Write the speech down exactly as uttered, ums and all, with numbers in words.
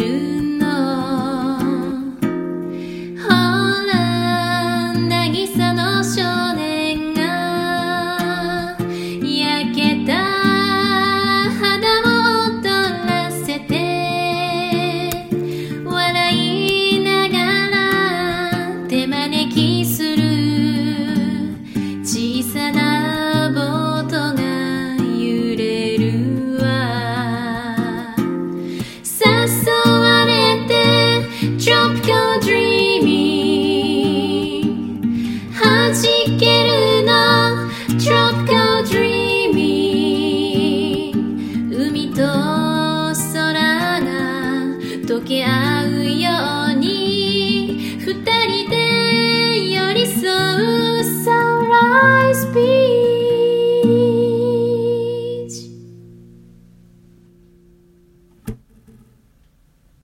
るの。ほら渚の少年が焼けた肌を踊らせて笑いながら手招きする小さなボートが揺れるわ。誘われて Tropical Dreaming 弾けるの Tropical Dreaming 海と空が溶け合うよ